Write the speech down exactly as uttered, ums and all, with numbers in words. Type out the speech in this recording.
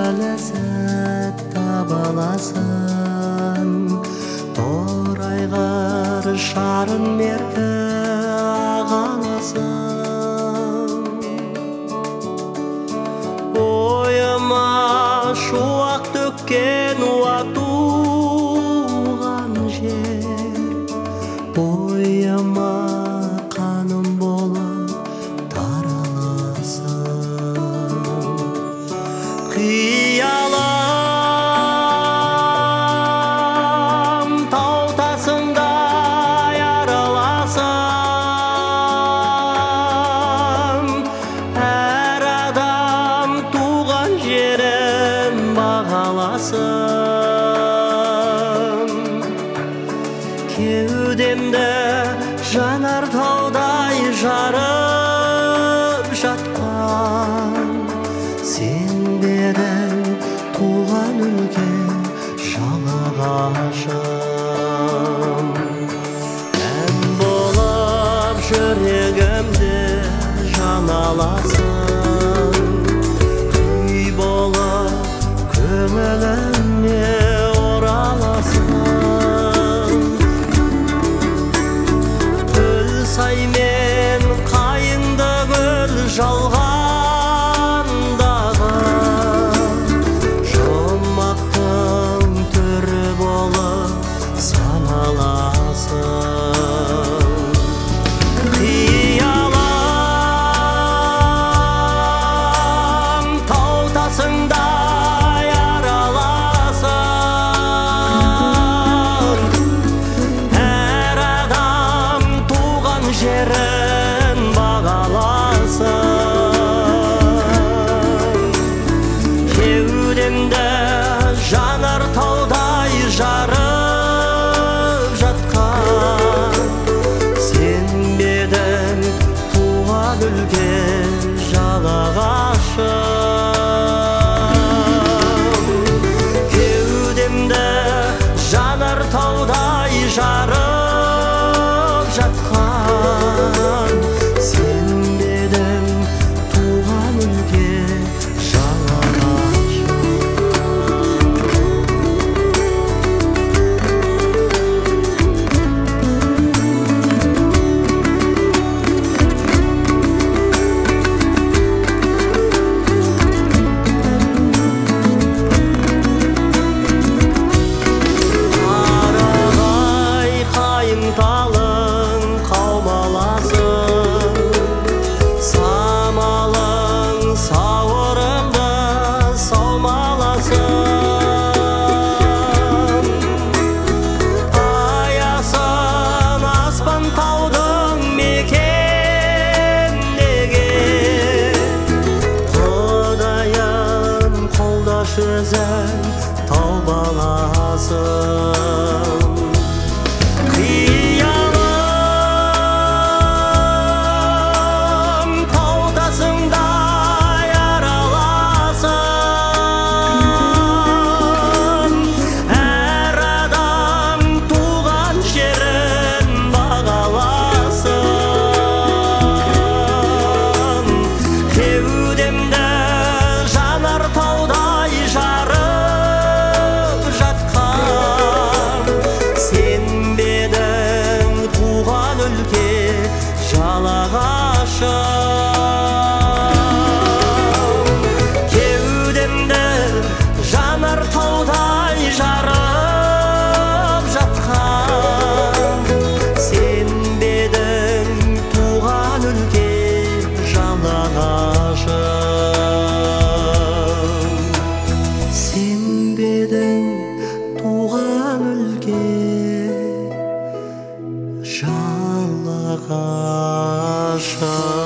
ләззәт таба аласың, торайғыр шарын меркі ағаласың. Ойыма шуақ төккен уа туған жер, бойыма қаным болып тараласың. Қиялым тау тасыңда яраласың, әр адам туған жерін бағаласын. Кеудемді жанар таудай жарып жатқан, сен бедің туған өлке жалағашым. Ән болып жүрегімді жан аласың, күй болып көңіліме ораласың. Гүлсай мен қайыңды гүл жалғандағы, жұмақтың түрі болып саналасың. Қиялым тау тасыңда яраласың, әр адам туған жерін бағаласын. Кеудемді жанар таудай жарып жатқан, сен бедің туған өлке жалағашым. Кеудемді жанар таудай жарып жатқан, сен бедің туған өлке жалағашым. Қарағай қайың талың қаумаласың, самалың сауырымды саумаласын. Аясын аспан таудың мекендегі, Құдайым қолдаш өзің тау баласын. Қиялым тау тасыңда яраласың, әр адам туған жерін бағаласын. Кеудемді жанар таудай жарып жатқан, сен бедің туған өлке жалағашым. Кеудемді жанар таудай жарып жатқан, сен бедің туған өлке жалағашым. Сен бедің туған өлке жалағашым.